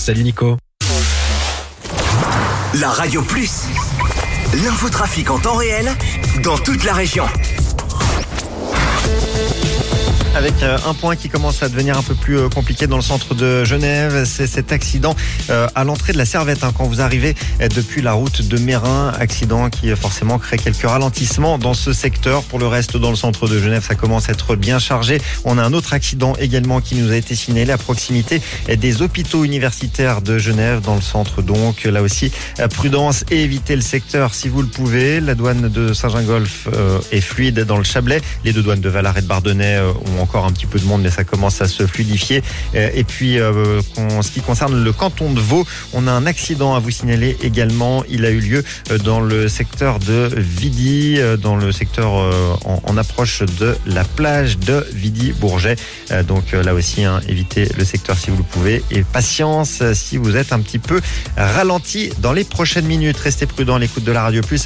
Salut Nico. La Radio Plus, l'infotrafic en temps réel dans toute la région. Avec un point qui commence à devenir un peu plus compliqué dans le centre de Genève, c'est cet accident à l'entrée de la Servette quand vous arrivez depuis la route de Mérin. Accident qui forcément crée quelques ralentissements dans ce secteur. Pour le reste, dans le centre de Genève, ça commence à être bien chargé. On a un autre accident également qui nous a été signalé à proximité des hôpitaux universitaires de Genève, dans le centre. Donc là aussi, prudence et évitez le secteur si vous le pouvez. La douane de Saint-Gingolph est fluide dans le Chablais. Les deux douanes de Valaret et de Bardonnay ont encore un petit peu de monde, mais ça commence à se fluidifier. Et puis, en ce qui concerne le canton de Vaud, on a un accident à vous signaler également. Il a eu lieu dans le secteur de Vidy, dans le secteur en approche de la plage de Vidy-Bourget. Donc là aussi, évitez le secteur si vous le pouvez. Et patience si vous êtes un petit peu ralenti dans les prochaines minutes. Restez prudents à l'écoute de la Radio Plus.